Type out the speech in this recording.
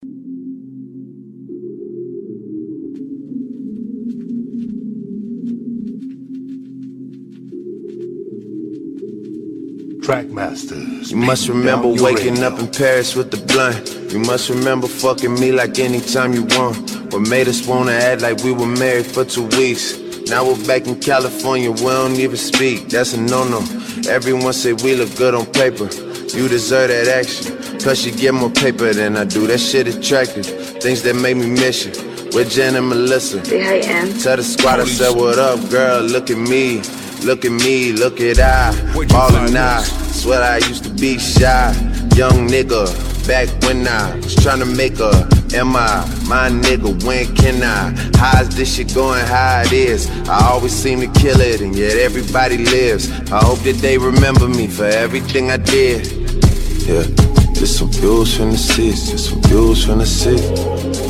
Trackmasters. You must remember waking up in Paris with the blunt. You must remember fucking me like anytime you want. What made us wanna act like we were married for 2 weeks. Now we're back in California, we don't even speak. That's a no-no. Everyone say we look good on paper. You deserve that action, cause you get more paper than I do. That shit attractive, things that make me miss you. With Jen and Melissa. Say hi, Em. Tell the squad I said what up, girl, look at me. Look at me, look at I, ballin' I. Swear I used to be shy, young nigga. Back when I was tryna make a M.I. My nigga, when can I? How's this shit going, how it is? I always seem to kill it, and yet everybody lives. I hope that they remember me for everything I did. Yeah, just some views from the seats, just some views from the city.